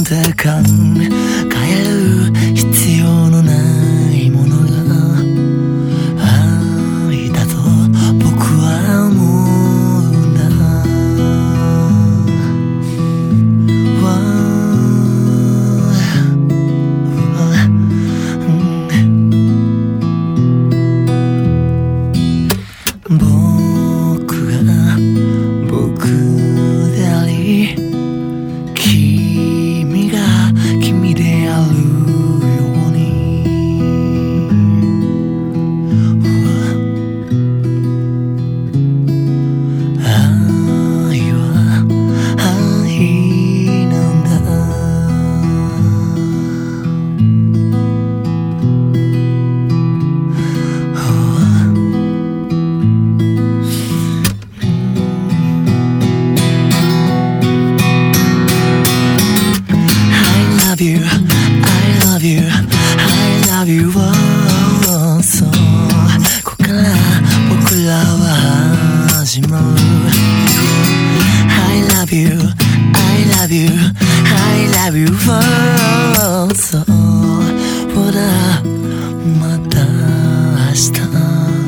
て考える必要のないものが愛だと僕は思うんだ。僕が僕であり君が君であるように愛は愛なんだ。I love you, I love you, oh, so ここから僕らは始まる。 I love you, I love you, I love you, oh, so ほらまた明日